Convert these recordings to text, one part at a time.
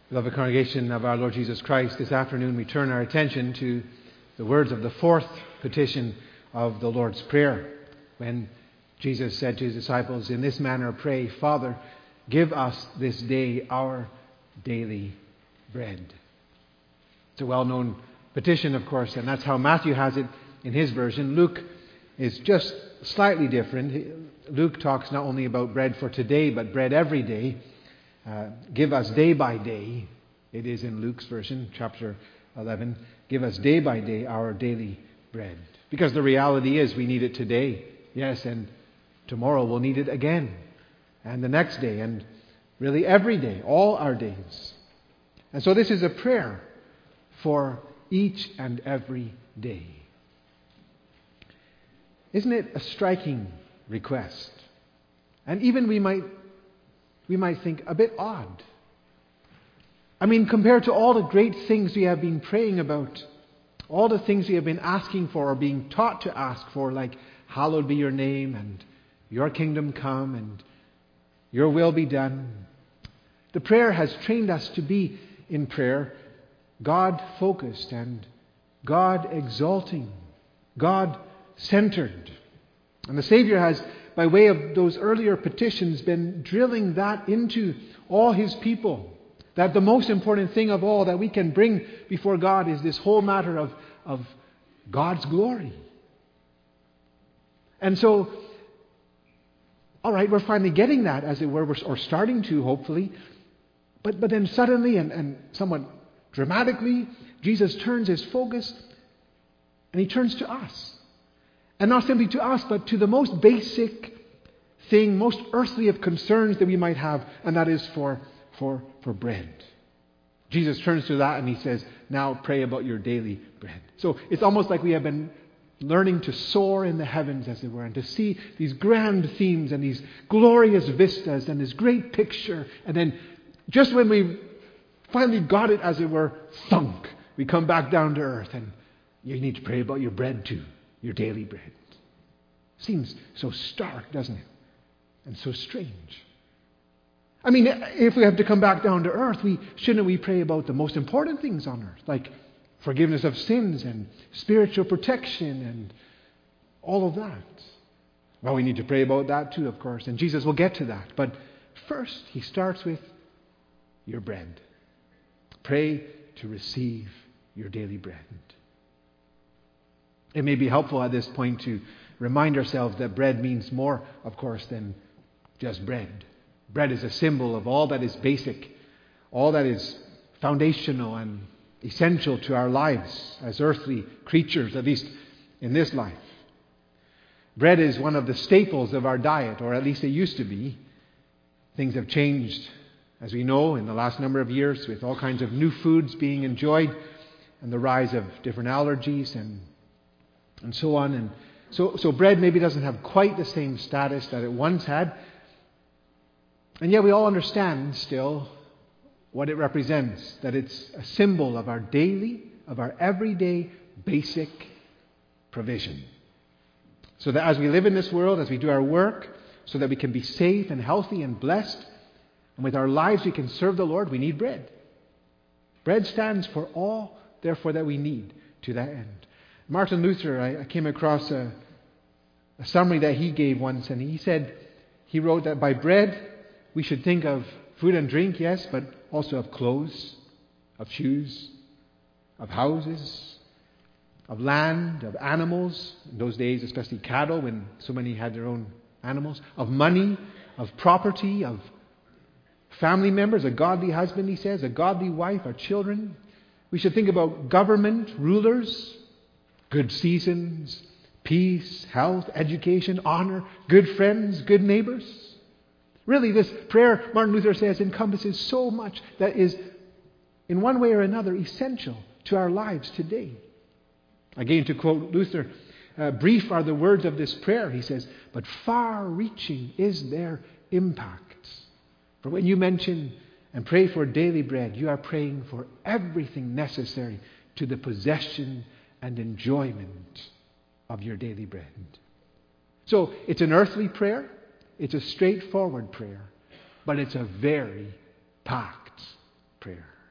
Beloved congregation of our Lord Jesus Christ, this afternoon we turn our attention to the words of the fourth petition of the Lord's Prayer, when Jesus said to his disciples, "In this manner pray, Father, give us this day our daily bread." It's a well-known petition, of course, and that's how Matthew has it in his version. Luke is just slightly different. Luke talks not only about bread for today, but bread every day. Give us day by day. It is in Luke's version, chapter 11. Give us day by day our daily bread. Because the reality is we need it today, yes, and tomorrow we'll need it again. And the next day, and really every day, all our days. And so this is a prayer for each and every day. Isn't it a striking request? And even we might think a bit odd. I mean, compared to all the great things we have been praying about, all the things we have been asking for or being taught to ask for, like, hallowed be your name and your kingdom come and your will be done. The prayer has trained us to be, in prayer, God-focused and God-exalting, God-centered. And the Savior has, by way of those earlier petitions, been drilling that into all His people. That the most important thing of all that we can bring before God is this whole matter of God's glory. And so, all right, we're finally getting that, as it were, or starting to, hopefully. But then suddenly and somewhat dramatically, Jesus turns His focus and He turns to us. And not simply to us, but to the most basic thing, most earthly of concerns that we might have, and that is for bread. Jesus turns to that and He says, now pray about your daily bread. So it's almost like we have been learning to soar in the heavens, as it were, and to see these grand themes and these glorious vistas and this great picture. And then just when we finally got it, as it were, thunk, we come back down to earth, and you need to pray about your bread too. Your daily bread. Seems so stark, doesn't it? And so strange. I mean, if we have to come back down to earth, shouldn't we pray about the most important things on earth, like forgiveness of sins and spiritual protection and all of that? Well, we need to pray about that too, of course, and Jesus will get to that. But first, He starts with your bread. Pray to receive your daily bread. It may be helpful at this point to remind ourselves that bread means more, of course, than just bread. Bread is a symbol of all that is basic, all that is foundational and essential to our lives as earthly creatures, at least in this life. Bread is one of the staples of our diet, or at least it used to be. Things have changed, as we know, in the last number of years, with all kinds of new foods being enjoyed and the rise of different allergies and so on. And so bread maybe doesn't have quite the same status that it once had. And yet we all understand still what it represents, that it's a symbol of our daily, of our everyday basic provision. So that as we live in this world, as we do our work, so that we can be safe and healthy and blessed, and with our lives we can serve the Lord, we need bread. Bread stands for all, therefore, that we need to that end. Martin Luther, I came across a summary that he gave once, and he wrote that by bread we should think of food and drink, yes, but also of clothes, of shoes, of houses, of land, of animals, in those days especially cattle, when so many had their own animals, of money, of property, of family members, a godly husband, he says, a godly wife, our children. We should think about government, rulers, good seasons, peace, health, education, honor, good friends, good neighbors. Really, this prayer, Martin Luther says, encompasses so much that is, in one way or another, essential to our lives today. Again, to quote Luther, brief are the words of this prayer, he says, but far-reaching is their impact. For when you mention and pray for daily bread, you are praying for everything necessary to the possession and enjoyment of your daily bread. So it's an earthly prayer, it's a straightforward prayer, but it's a very packed prayer.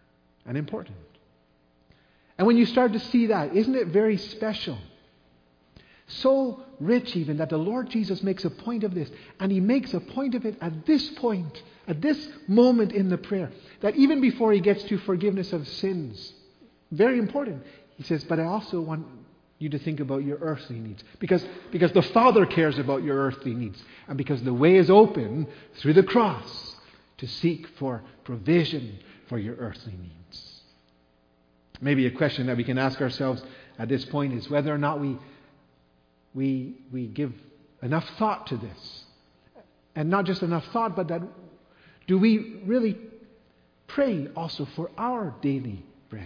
and important. And when you start to see that, isn't it very special? So rich even that the Lord Jesus makes a point of this. And He makes a point of it at this point, at this moment in the prayer. That even before He gets to forgiveness of sins, very important, He says, but I also want you to think about your earthly needs. Because the Father cares about your earthly needs. And because the way is open through the cross to seek for provision for your earthly needs. Maybe a question that we can ask ourselves at this point is whether or not we give enough thought to this. And not just enough thought, but that do we really pray also for our daily bread?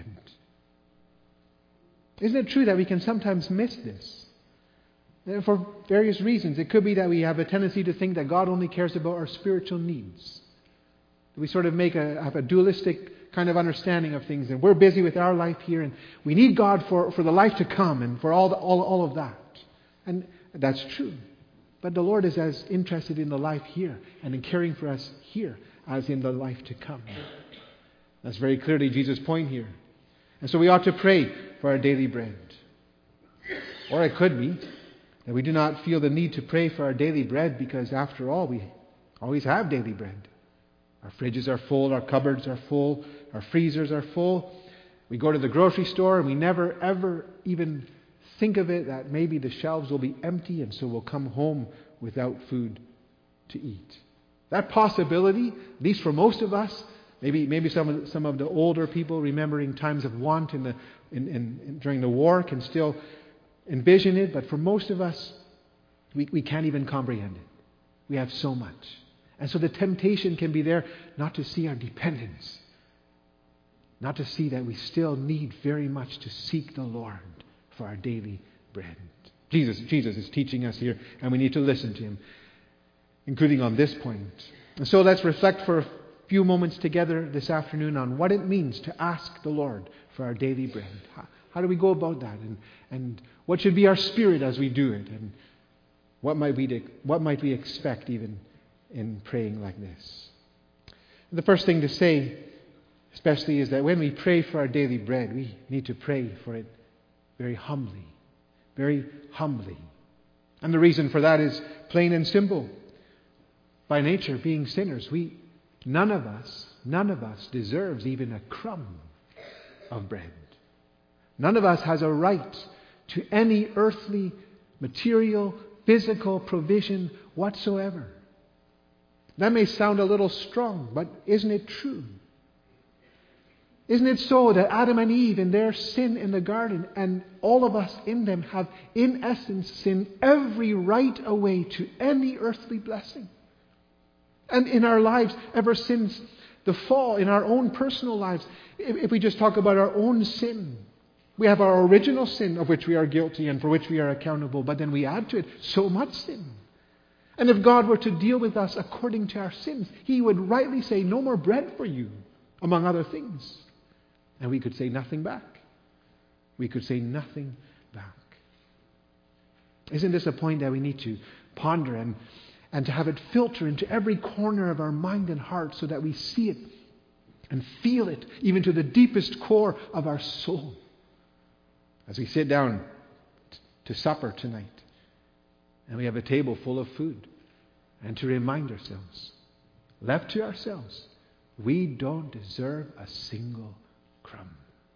Isn't it true that we can sometimes miss this? And for various reasons. It could be that we have a tendency to think that God only cares about our spiritual needs. We sort of have a dualistic kind of understanding of things. And we're busy with our life here, and we need God for the life to come and for all of that. And that's true. But the Lord is as interested in the life here and in caring for us here as in the life to come. That's very clearly Jesus' point here. And so we ought to pray for our daily bread. Or it could be that we do not feel the need to pray for our daily bread because, after all, we always have daily bread. Our fridges are full, our cupboards are full, our freezers are full. We go to the grocery store and we never, ever even think of it that maybe the shelves will be empty and so we'll come home without food to eat. That possibility, at least for most of us, maybe some of the older people remembering times of want during the war can still envision it, but for most of us, we can't even comprehend it. We have so much. And so the temptation can be there not to see our dependence, not to see that we still need very much to seek the Lord for our daily bread. Jesus is teaching us here, and we need to listen to Him, including on this point. And so let's reflect for a few moments together this afternoon on what it means to ask the Lord for our daily bread. How do we go about that? And what should be our spirit as we do it? And what might we expect even in praying like this? The first thing to say, especially, is that when we pray for our daily bread, we need to pray for it very humbly. Very humbly. And the reason for that is plain and simple. By nature, being sinners, none of us deserves even a crumb of bread. None of us has a right to any earthly, material, physical provision whatsoever. That may sound a little strong, but isn't it true? Isn't it so that Adam and Eve, in their sin in the garden, and all of us in them, have in essence sinned every right away to any earthly blessing? And in our lives, ever since the fall, in our own personal lives, if we just talk about our own sin, we have our original sin of which we are guilty and for which we are accountable, but then we add to it so much sin. And if God were to deal with us according to our sins, He would rightly say, "No more bread for you," among other things. And we could say nothing back. We could say nothing back. Isn't this a point that we need to ponder and to have it filter into every corner of our mind and heart so that we see it and feel it even to the deepest core of our soul as we sit down to supper tonight and we have a table full of food, and to remind ourselves, left to ourselves, we don't deserve a single crumb.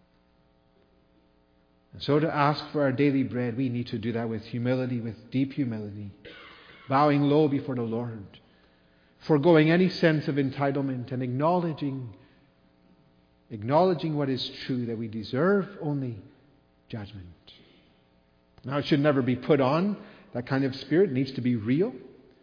And so to ask for our daily bread, we need to do that with humility, with deep humility, bowing low before the Lord, foregoing any sense of entitlement and acknowledging what is true, that we deserve only judgment. Now, it should never be put on. That kind of spirit needs to be real.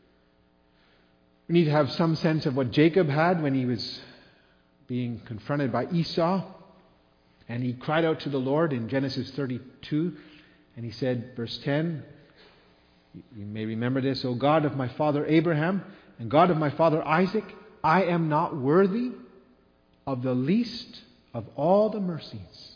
We need to have some sense of what Jacob had when he was being confronted by Esau. And he cried out to the Lord in Genesis 32. And he said, verse 10, you may remember this, "O God of my father Abraham and God of my father Isaac, I am not worthy of the least of all the mercies."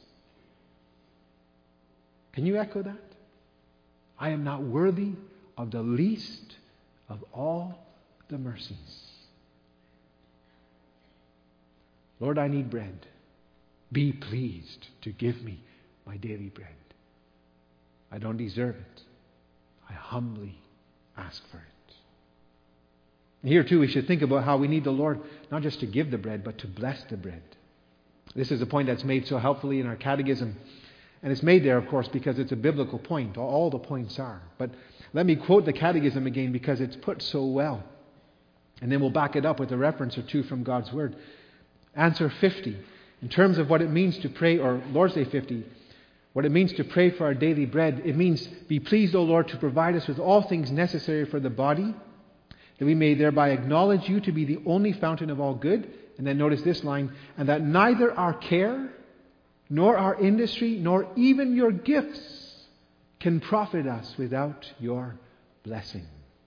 Can you echo that? I am not worthy of the least of all the mercies. Lord, I need bread. Be pleased to give me my daily bread. I don't deserve it. I humbly ask for it. And here too we should think about how we need the Lord not just to give the bread, but to bless the bread. This is a point that's made so helpfully in our catechism. And it's made there, of course, because it's a biblical point. All the points are. But let me quote the catechism again because it's put so well. And then we'll back it up with a reference or two from God's Word. Answer 50. In terms of what it means to pray, or Lord's Day 50, what it means to pray for our daily bread, it means, be pleased, O Lord, to provide us with all things necessary for the body, that we may thereby acknowledge you to be the only fountain of all good. And then notice this line, and that neither our care, nor our industry, nor even your gifts can profit us without your blessing.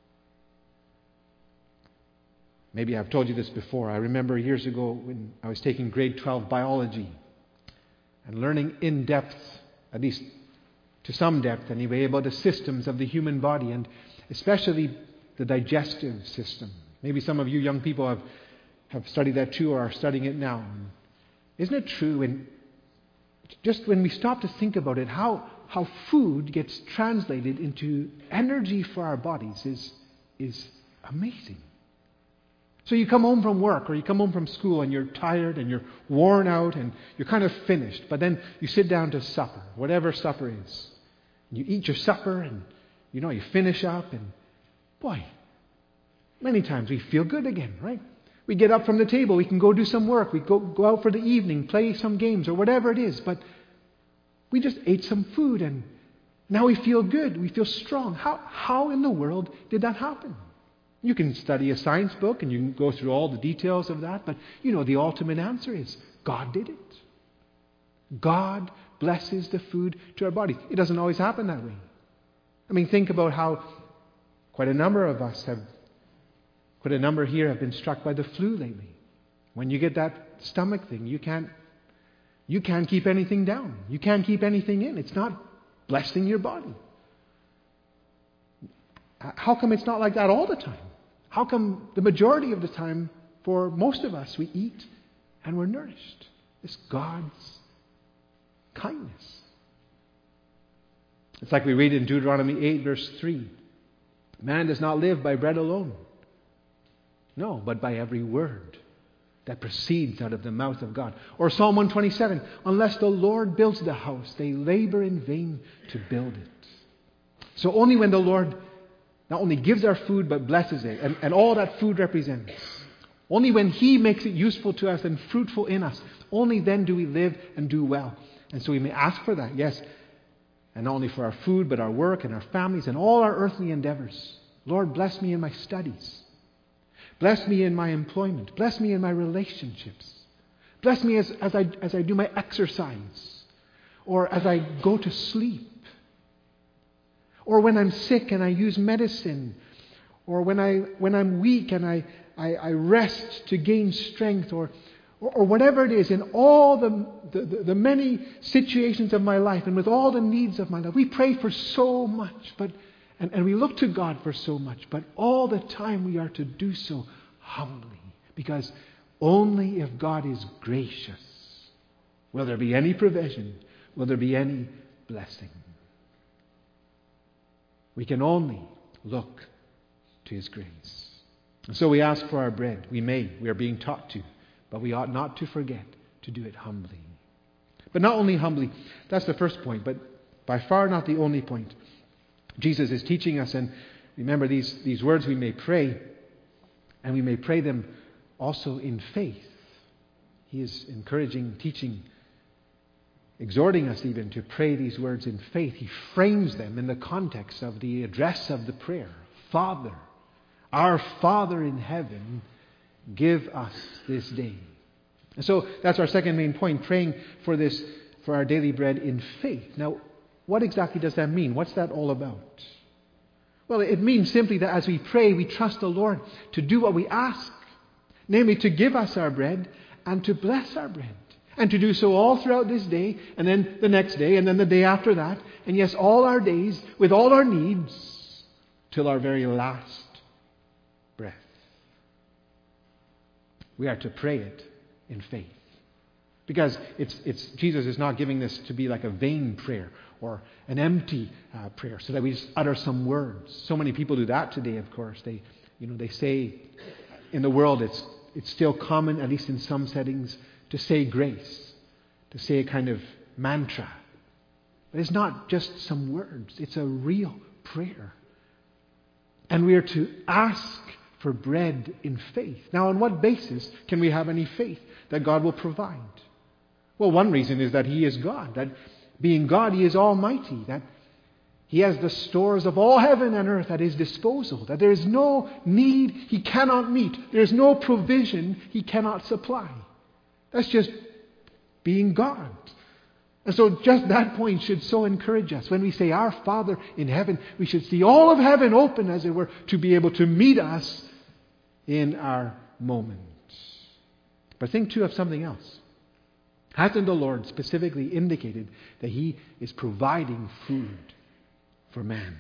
Maybe I've told you this before. I remember years ago when I was taking grade 12 biology and learning in depth, at least to some depth anyway, about the systems of the human body and especially the digestive system. Maybe some of you young people have studied that too or are studying it now. Isn't it true just when we stop to think about it, how food gets translated into energy for our bodies is amazing. So you come home from work or you come home from school and you're tired and you're worn out and you're kind of finished. But then you sit down to supper, whatever supper is. You eat your supper and you finish up and boy, many times we feel good again, right? We get up from the table, we can go do some work, we go out for the evening, play some games or whatever it is. But we just ate some food and now we feel good, we feel strong. How in the world did that happen? You can study a science book and you can go through all the details of that, but the ultimate answer is God did it. God blesses the food to our bodies. It doesn't always happen that way. I mean, think about how quite a number here have been struck by the flu lately. When you get that stomach thing, you can't keep anything down. You can't keep anything in. It's not blessing your body. How come it's not like that all the time? How come the majority of the time, for most of us, we eat and we're nourished? It's God's kindness. It's like we read in Deuteronomy 8, verse 3. Man does not live by bread alone. No, but by every word that proceeds out of the mouth of God. Or Psalm 127, unless the Lord builds the house, they labor in vain to build it. So only when the Lord not only gives our food, but blesses it, and all that food represents. Only when He makes it useful to us and fruitful in us, only then do we live and do well. And so we may ask for that, yes, and not only for our food, but our work and our families and all our earthly endeavors. Lord, bless me in my studies. Bless me in my employment. Bless me in my relationships. Bless me as I do my exercise, or as I go to sleep. Or when I'm sick and I use medicine, or when I'm weak and I rest to gain strength, or whatever it is, in all the many situations of my life and with all the needs of my life. We pray for so much, and we look to God for so much, but all the time we are to do so humbly, because only if God is gracious will there be any provision, will there be any blessing. We can only look to His grace. And so we ask for our bread. We are being taught to, but we ought not to forget to do it humbly. But not only humbly, that's the first point, but by far not the only point. Jesus is teaching us, and remember these words we may pray, and we may pray them also in faith. He is encouraging, teaching, exhorting us even to pray these words in faith. He frames them in the context of the address of the prayer. Father, our Father in heaven, give us this day. And so that's our second main point, praying for our daily bread in faith. Now, what exactly does that mean? What's that all about? Well, it means simply that as we pray, we trust the Lord to do what we ask, namely to give us our bread and to bless our bread. And to do so all throughout this day, and then the next day, and then the day after that, and yes, all our days, with all our needs, till our very last breath. We are to pray it in faith. Because Jesus is not giving this to be like a vain prayer or an empty prayer so that we just utter some words. So many people do that today, of course. They say in the world it's still common, at least in some settings, to say grace, to say a kind of mantra. But it's not just some words. It's a real prayer. And we are to ask for bread in faith. Now, on what basis can we have any faith that God will provide? Well, one reason is that He is God, that being God, He is almighty, that He has the stores of all heaven and earth at His disposal, that there is no need He cannot meet, there is no provision He cannot supply. That's just being God. And so just that point should so encourage us. When we say, Our Father in heaven, we should see all of heaven open, as it were, to be able to meet us in our moment. But think too of something else. Hasn't the Lord specifically indicated that He is providing food for man?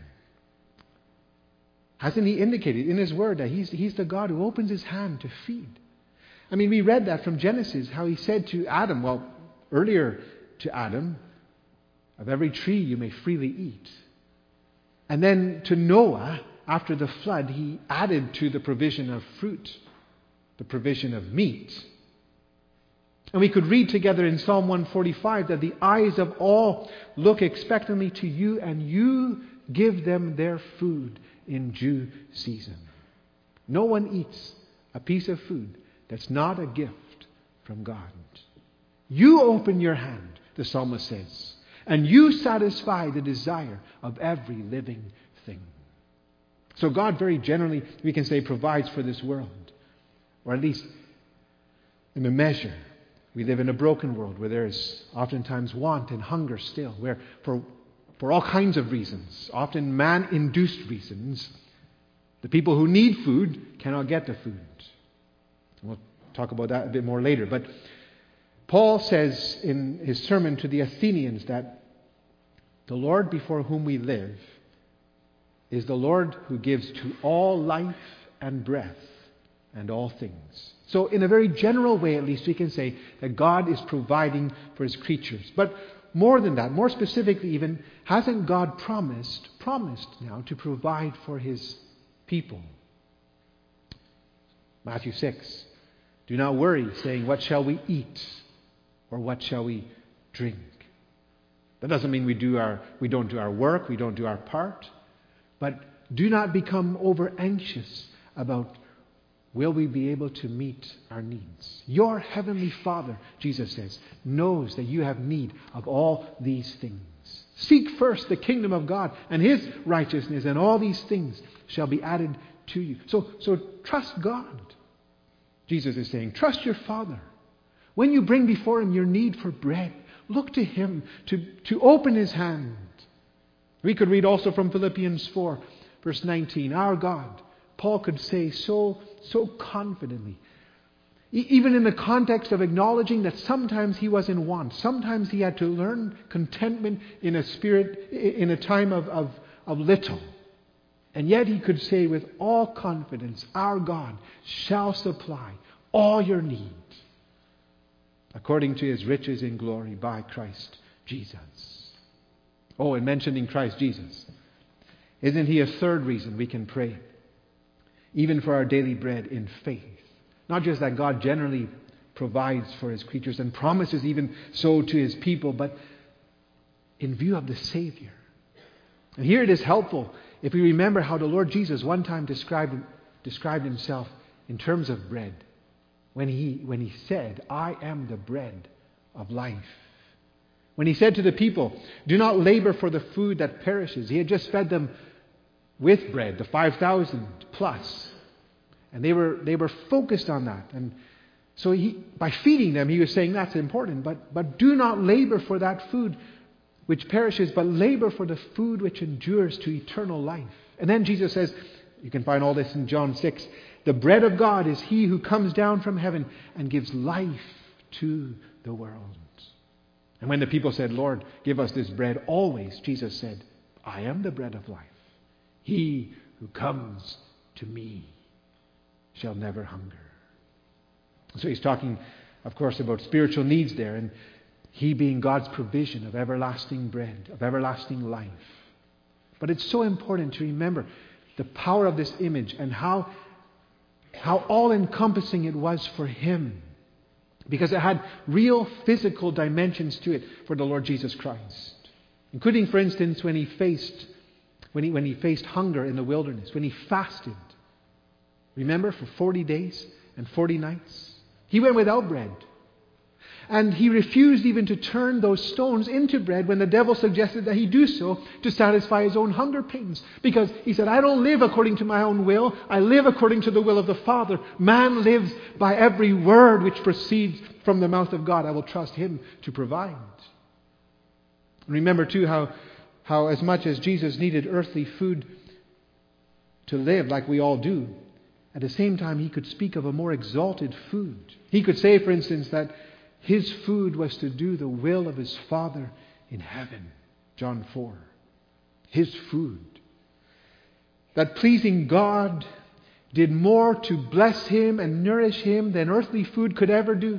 Hasn't He indicated in His Word that He's the God who opens His hand to feed? I mean, we read that from Genesis, how He said to Adam, earlier to Adam, of every tree you may freely eat. And then to Noah, after the flood, He added to the provision of fruit, the provision of meat. And we could read together in Psalm 145 that the eyes of all look expectantly to You, and You give them their food in due season. No one eats a piece of food that's not a gift from God. You open Your hand, the psalmist says, and You satisfy the desire of every living thing. So God very generally, we can say, provides for this world, or at least in a measure. We live in a broken world where there is oftentimes want and hunger still, where for all kinds of reasons, often man-induced reasons, the people who need food cannot get the food. We'll talk about that a bit more later. But Paul says in his sermon to the Athenians that the Lord before whom we live is the Lord who gives to all life and breath and all things. So in a very general way, at least, we can say that God is providing for His creatures. But more than that, more specifically even, hasn't God promised now to provide for His people? Matthew 6, do not worry, saying, what shall we eat? Or what shall we drink? That doesn't mean we don't do our work, we don't do our part. But do not become over anxious about will we be able to meet our needs. Your heavenly Father, Jesus says, knows that you have need of all these things. Seek first the kingdom of God and His righteousness, and all these things shall be added to you. So trust God. Jesus is saying, trust your Father. When you bring before Him your need for bread, look to Him to open His hand. We could read also from Philippians 4, verse 19, our God, Paul could say so confidently, even in the context of acknowledging that sometimes he was in want, sometimes he had to learn contentment in a time of little. And yet he could say with all confidence, our God shall supply all your needs according to His riches in glory by Christ Jesus. Oh, and mentioning Christ Jesus, isn't He a third reason we can pray, even for our daily bread, in faith? Not just that God generally provides for His creatures and promises even so to His people, but in view of the Savior. And here it is helpful if we remember how the Lord Jesus one time described Himself in terms of bread, when he said, I am the bread of life. When He said to the people, do not labor for the food that perishes. He had just fed them with bread, the 5,000 plus. And they were focused on that. And so by feeding them, He was saying that's important. But do not labor for that food which perishes, but labor for the food which endures to eternal life. And then Jesus says, you can find all this in John 6, the bread of God is He who comes down from heaven and gives life to the world. And when the people said, Lord, give us this bread always, Jesus said, I am the bread of life. He who comes to me shall never hunger. So He's talking of course, about spiritual needs there, and He being God's provision of everlasting bread, of everlasting life. But it's so important to remember the power of this image and how all-encompassing it was for Him. Because it had real physical dimensions to it for the Lord Jesus Christ. Including, for instance, when He faced hunger in the wilderness, when He fasted. Remember, for 40 days and 40 nights? He went without bread. And He refused even to turn those stones into bread when the devil suggested that He do so to satisfy His own hunger pains. Because He said, I don't live according to my own will. I live according to the will of the Father. Man lives by every word which proceeds from the mouth of God. I will trust Him to provide. And remember too how as much as Jesus needed earthly food to live like we all do, at the same time He could speak of a more exalted food. He could say, for instance, that His food was to do the will of His Father in heaven. John 4. His food. That pleasing God did more to bless Him and nourish Him than earthly food could ever do.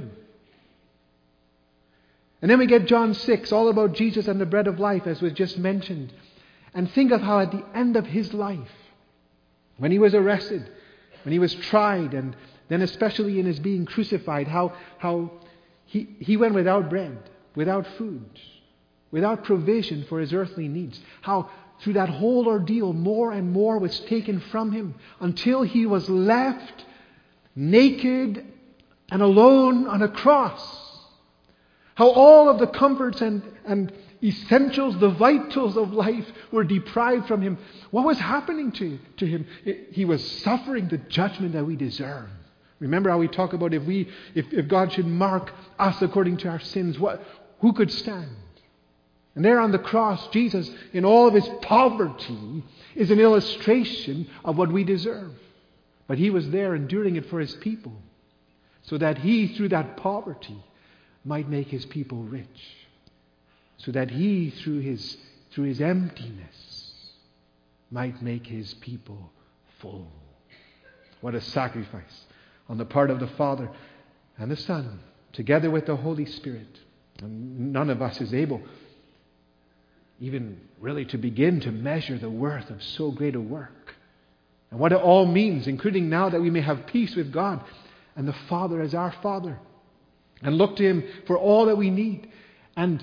And then we get John 6, all about Jesus and the bread of life, as was just mentioned. And think of how at the end of His life, when He was arrested, when He was tried, and then especially in His being crucified, how He went without bread, without food, without provision for His earthly needs. How through that whole ordeal more and more was taken from Him until He was left naked and alone on a cross. How all of the comforts and essentials, the vitals of life were deprived from Him. What was happening to Him? He was suffering the judgment that we deserve. Remember how we talk about if God should mark us according to our sins, who could stand? And there on the cross, Jesus, in all of His poverty, is an illustration of what we deserve. But He was there enduring it for His people, so that He, through that poverty, might make His people rich. So that He, through His emptiness, might make His people full. What a sacrifice on the part of the Father and the Son, together with the Holy Spirit. And none of us is able even really to begin to measure the worth of so great a work. And what it all means, including now that we may have peace with God and the Father as our Father. And look to Him for all that we need. And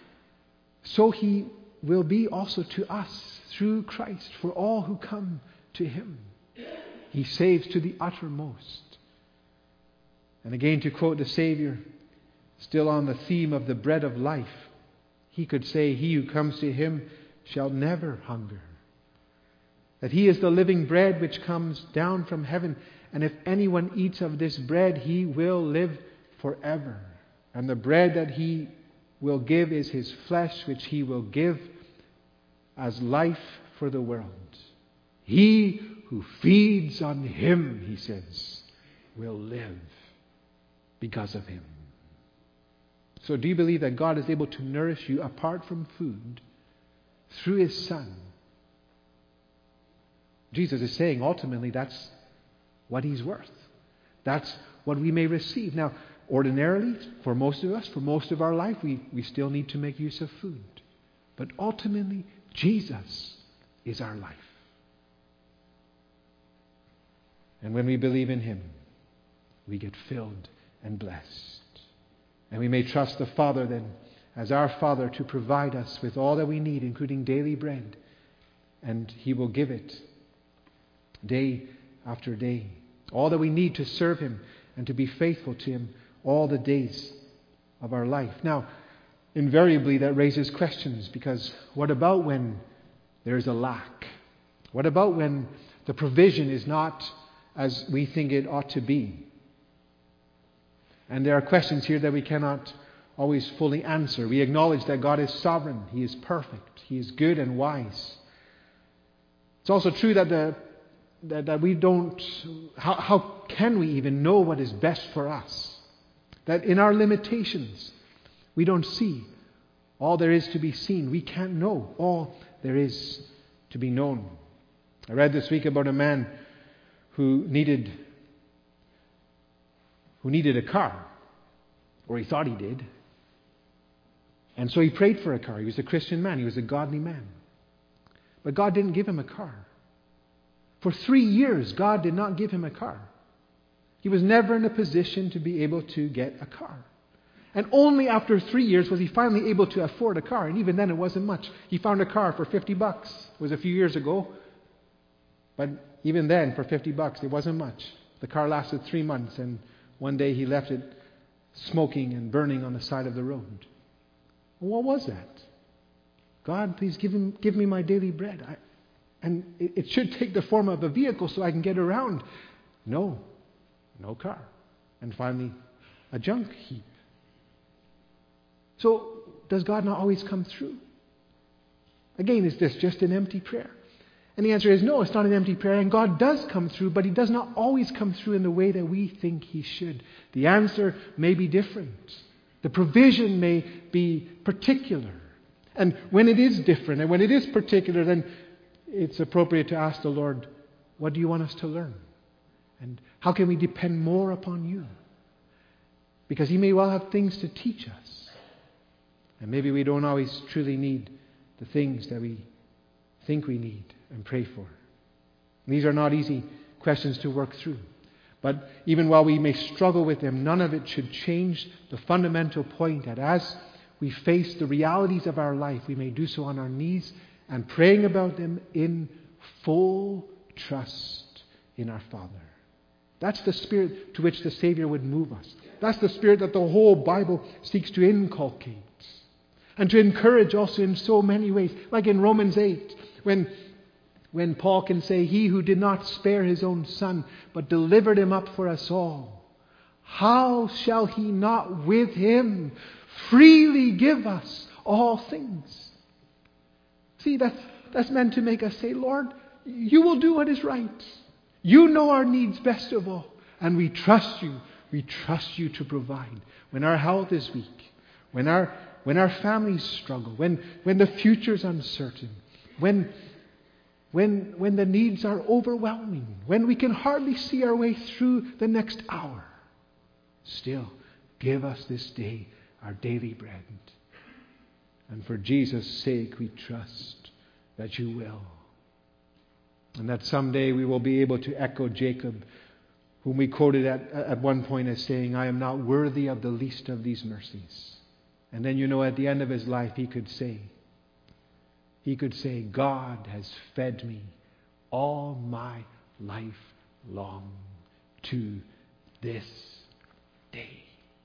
so He will be also to us through Christ for all who come to Him. He saves to the uttermost. And again, to quote the Savior, still on the theme of the bread of life, He could say, He who comes to Him shall never hunger. That He is the living bread which comes down from heaven. And if anyone eats of this bread, he will live forever. And the bread that He will give is His flesh, which He will give as life for the world. He who feeds on Him, He says, will live because of Him. So do you believe that God is able to nourish you apart from food through His Son? Jesus is saying ultimately that's what He's worth. That's what we may receive. Now, ordinarily, for most of us, for most of our life, we still need to make use of food. But ultimately, Jesus is our life. And when we believe in Him, we get filled and blessed. And we may trust the Father then, as our Father, to provide us with all that we need, including daily bread. And He will give it day after day. All that we need to serve Him and to be faithful to Him all the days of our life. Now, invariably that raises questions, because what about when there's a lack? What about when the provision is not as we think it ought to be? And there are questions here that we cannot always fully answer. We acknowledge that God is sovereign. He is perfect. He is good and wise. It's also true that we don't... How can we even know what is best for us? That in our limitations, we don't see all there is to be seen. We can't know all there is to be known. I read this week about a man who needed a car. Or he thought he did. And so he prayed for a car. He was a Christian man. He was a godly man. But God didn't give him a car. For 3 years, God did not give him a car. He was never in a position to be able to get a car. And only after 3 years was he finally able to afford a car. And even then it wasn't much. He found a car for $50. It was a few years ago. But even then, for $50, it wasn't much. The car lasted 3 months, and one day he left it smoking and burning on the side of the road. What was that? God, please give me my daily bread. And it should take the form of a vehicle so I can get around. No car. And finally, a junk heap. So, does God not always come through? Again, is this just an empty prayer? And the answer is no, it's not an empty prayer. And God does come through, but He does not always come through in the way that we think He should. The answer may be different. The provision may be particular. And when it is different and when it is particular, then it's appropriate to ask the Lord, what do you want us to learn? And how can we depend more upon you? Because He may well have things to teach us. And maybe we don't always truly need the things that we think we need and pray for. These are not easy questions to work through. But even while we may struggle with them, none of it should change the fundamental point that as we face the realities of our life, we may do so on our knees and praying about them in full trust in our Father. That's the spirit to which the Savior would move us. That's the spirit that the whole Bible seeks to inculcate and to encourage also in so many ways. Like in Romans 8, when Paul can say, He who did not spare His own Son, but delivered Him up for us all, how shall He not with Him freely give us all things? See, that's meant to make us say, Lord, You will do what is right. You know our needs best of all. And we trust You. We trust You to provide. When our health is weak, when our families struggle, when the future is uncertain, when the needs are overwhelming, when we can hardly see our way through the next hour, still give us this day our daily bread. And for Jesus' sake, we trust that You will. And that someday we will be able to echo Jacob, whom we quoted at one point as saying, I am not worthy of the least of these mercies. And then, at the end of his life, he could say, God has fed me all my life long to this day.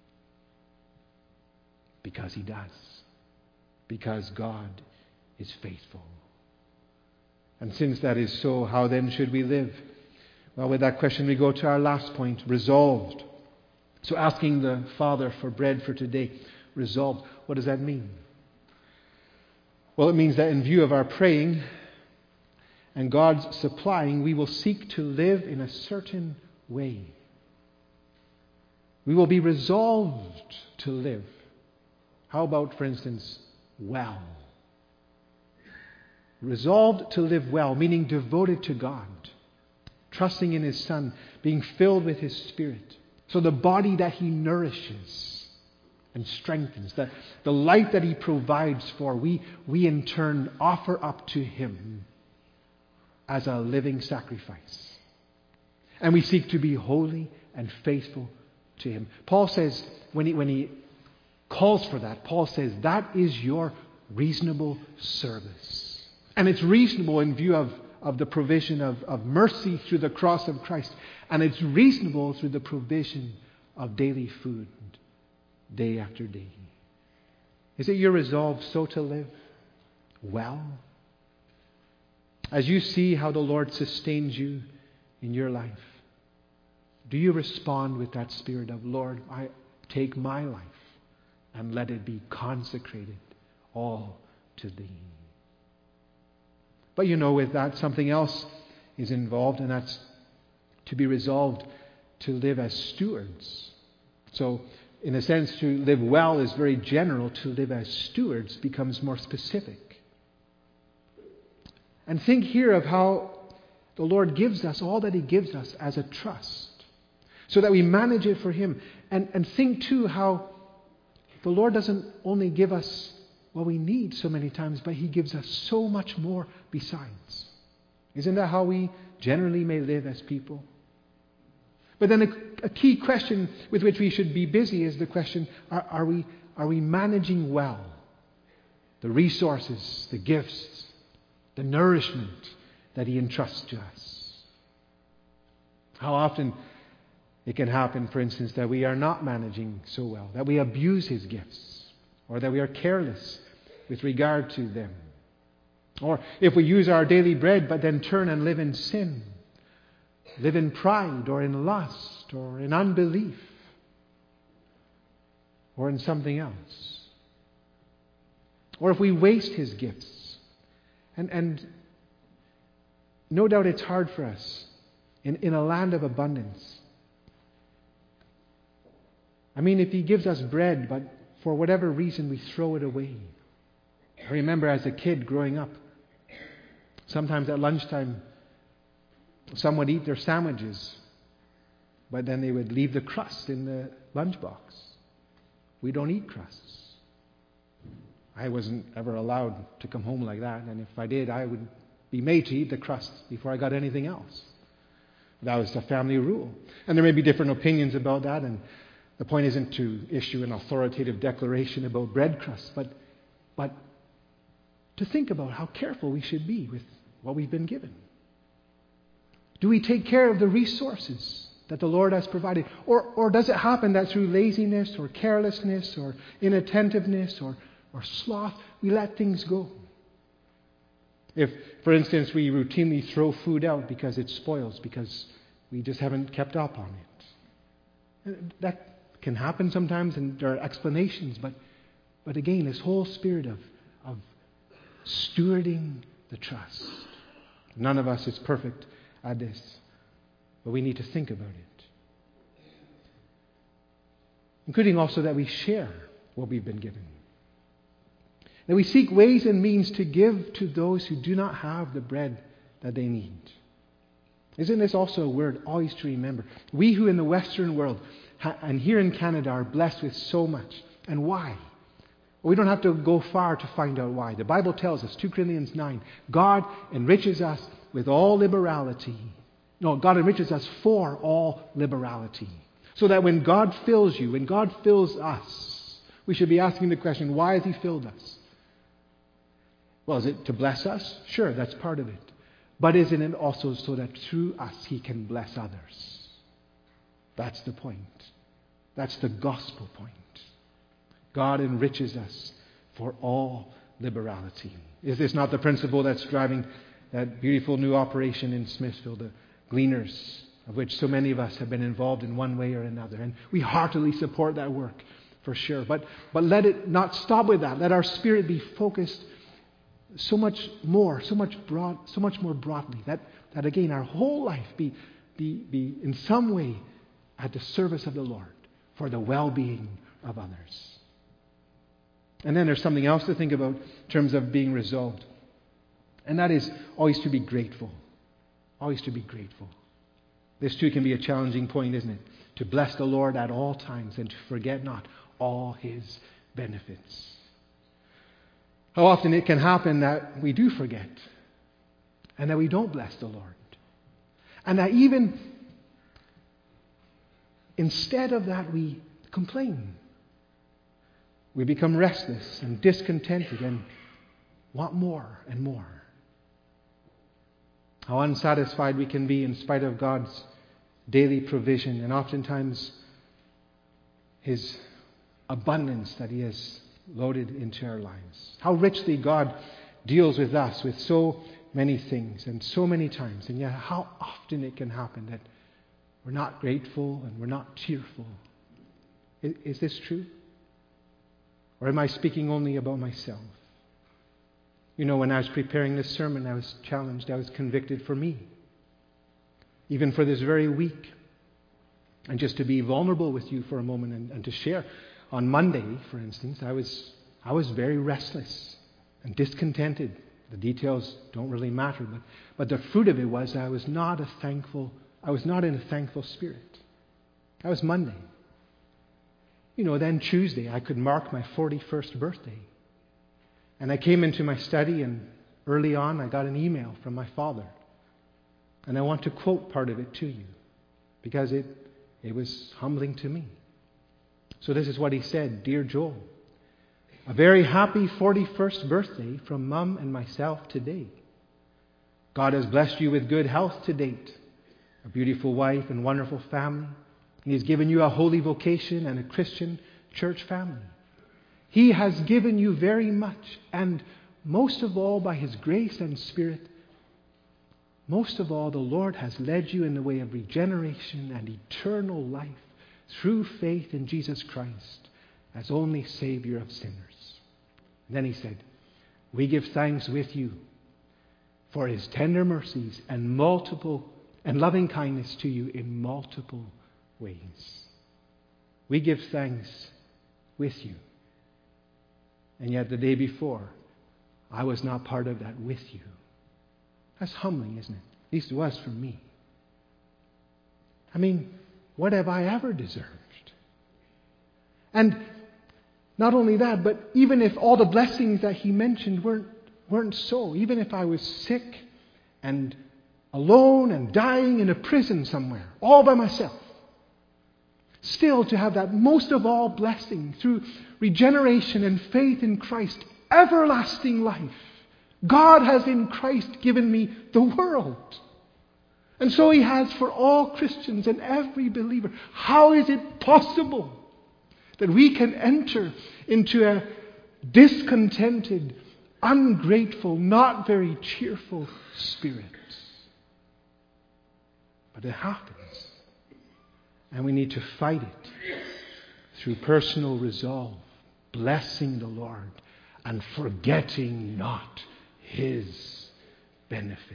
Because He does. Because God is faithful. And since that is so, how then should we live? Well, with that question we go to our last point, resolved. So asking the Father for bread for today, resolved. What does that mean? Well, it means that in view of our praying and God's supplying, we will seek to live in a certain way. We will be resolved to live. How about, for instance, well? Resolved to live well, meaning devoted to God, trusting in His Son, being filled with His Spirit. So the body that He nourishes and strengthens, that the life that He provides for, we in turn offer up to Him as a living sacrifice. And we seek to be holy and faithful to Him. Paul says, when he calls for that, Paul says, that is your reasonable service. And it's reasonable in view of the provision of mercy through the cross of Christ. And it's reasonable through the provision of daily food, day after day. Is it your resolve so to live well? As you see how the Lord sustains you in your life, do you respond with that spirit of, Lord, I take my life and let it be consecrated all to Thee? But with that, something else is involved, and that's to be resolved to live as stewards. So, in a sense, to live well is very general. To live as stewards becomes more specific. And think here of how the Lord gives us all that He gives us as a trust, so that we manage it for Him. And think, too, how the Lord doesn't only give us what we need so many times, but He gives us so much more besides. Isn't that how we generally may live as people? But then a key question with which we should be busy is the question, are we managing well the resources, the gifts, the nourishment that He entrusts to us? How often it can happen, for instance, that we are not managing so well, that we abuse His gifts, or that we are careless with regard to them. Or if we use our daily bread but then turn and live in sin, live in pride or in lust or in unbelief or in something else. Or if we waste His gifts. And no doubt it's hard for us in a land of abundance. I mean, if He gives us bread, but for whatever reason we throw it away. I remember as a kid growing up, sometimes at lunchtime, some would eat their sandwiches, but then they would leave the crust in the lunchbox. We don't eat crusts. I wasn't ever allowed to come home like that, and if I did, I would be made to eat the crust before I got anything else. That was the family rule. And there may be different opinions about that, and the point isn't to issue an authoritative declaration about bread crusts, but to think about how careful we should be with what we've been given. Do we take care of the resources that the Lord has provided? Or does it happen that through laziness or carelessness or inattentiveness or sloth, we let things go? If, for instance, we routinely throw food out because it spoils, because we just haven't kept up on it. That can happen sometimes, and there are explanations, but again, this whole spirit of stewarding the trust. None of us is perfect at this, but we need to think about it. Including also that we share what we've been given. That we seek ways and means to give to those who do not have the bread that they need. Isn't this also a word always to remember? We who in the Western world and here in Canada are blessed with so much. And why? We don't have to go far to find out why. The Bible tells us, 2 Corinthians 9, God enriches us with all liberality. No, God enriches us for all liberality. So that when God fills you, when God fills us, we should be asking the question, why has He filled us? Well, is it to bless us? Sure, that's part of it. But isn't it also so that through us He can bless others? That's the point. That's the gospel point. God enriches us for all liberality. Is this not the principle that's driving that beautiful new operation in Smithville, the Gleaners, of which so many of us have been involved in one way or another? And we heartily support that work, for sure. But let it not stop with that. Let our spirit be focused so much more broadly. That again, our whole life be in some way at the service of the Lord for the well-being of others. And then there's something else to think about in terms of being resolved. And that is always to be grateful. Always to be grateful. This too can be a challenging point, isn't it? To bless the Lord at all times and to forget not all His benefits. How often it can happen that we do forget and that we don't bless the Lord. And that even instead of that we complain. We become restless and discontented and want more and more. How unsatisfied we can be in spite of God's daily provision and oftentimes His abundance that He has loaded into our lives. How richly God deals with us with so many things and so many times. And yet how often it can happen that we're not grateful and we're not cheerful. Is this true? Or am I speaking only about myself? You know, when I was preparing this sermon, I was challenged, I was convicted for me. Even for this very week. And just to be vulnerable with you for a moment and to share. On Monday, for instance, I was very restless and discontented. The details don't really matter, but the fruit of it was I was not in a thankful spirit. That was Monday. then Tuesday I could mark my 41st birthday. And I came into my study, and early on I got an email from my father. And I want to quote part of it to you because it was humbling to me. So this is what he said. Dear Joel, a very happy 41st birthday from Mum and myself today. God has blessed you with good health to date, a beautiful wife and wonderful family. He has given you a holy vocation and a Christian church family. He has given you very much, and most of all by His grace and Spirit, most of all the Lord has led you in the way of regeneration and eternal life through faith in Jesus Christ as only Savior of sinners. And then he said, we give thanks with you for His tender mercies and loving kindness to you in multiple ways. We give thanks with you. And yet the day before, I was not part of that with you. That's humbling, isn't it? At least it was for me. I mean, what have I ever deserved? And not only that, but even if all the blessings that he mentioned weren't so, even if I was sick and alone and dying in a prison somewhere, all by myself, still to have that most of all blessing through regeneration and faith in Christ, everlasting life. God has in Christ given me the world. And so He has for all Christians and every believer. How is it possible that we can enter into a discontented, ungrateful, not very cheerful spirit? But it happens. And we need to fight it through personal resolve, blessing the Lord and forgetting not His benefits.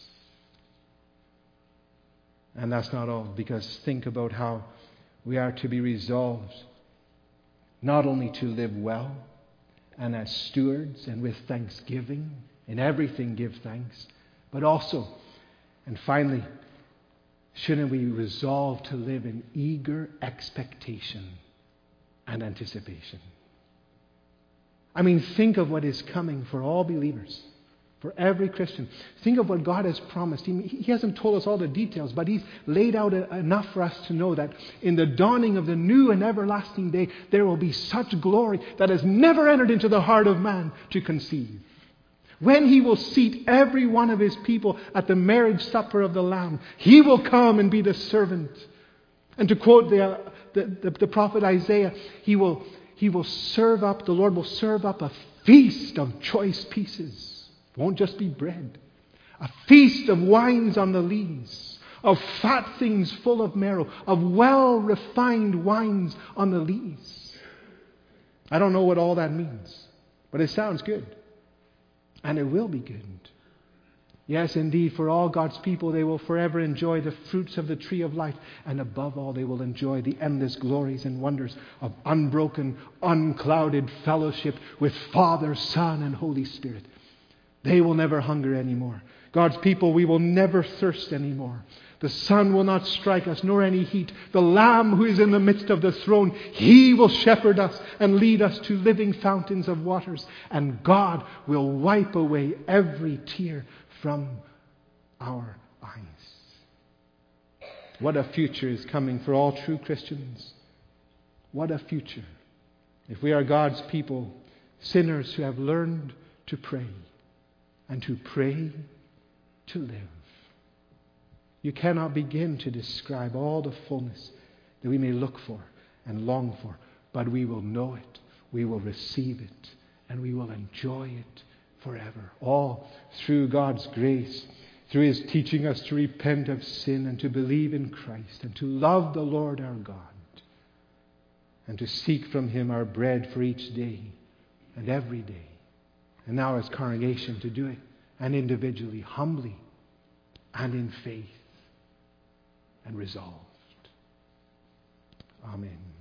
And that's not all, because think about how we are to be resolved not only to live well and as stewards and with thanksgiving, in everything give thanks, but also, and finally, shouldn't we resolve to live in eager expectation and anticipation? I mean, think of what is coming for all believers, for every Christian. Think of what God has promised. He hasn't told us all the details, but He's laid out enough for us to know that in the dawning of the new and everlasting day, there will be such glory that has never entered into the heart of man to conceive. When He will seat every one of His people at the marriage supper of the Lamb, He will come and be the servant. And to quote the prophet Isaiah, He will serve up, the Lord will serve up a feast of choice pieces. It won't just be bread. A feast of wines on the lees, of fat things full of marrow, of well-refined wines on the lees. I don't know what all that means, but it sounds good. And it will be good. Yes, indeed, for all God's people, they will forever enjoy the fruits of the tree of life. And above all, they will enjoy the endless glories and wonders of unbroken, unclouded fellowship with Father, Son, and Holy Spirit. They will never hunger anymore. God's people, we will never thirst anymore. The sun will not strike us, nor any heat. The Lamb who is in the midst of the throne, He will shepherd us and lead us to living fountains of waters. And God will wipe away every tear from our eyes. What a future is coming for all true Christians. What a future. If we are God's people, sinners who have learned to pray, and to pray to live. You cannot begin to describe all the fullness that we may look for and long for, but we will know it, we will receive it, and we will enjoy it forever. All through God's grace, through His teaching us to repent of sin and to believe in Christ and to love the Lord our God and to seek from Him our bread for each day and every day. And now as congregation to do it, and individually, humbly, and in faith, and resolved. Amen.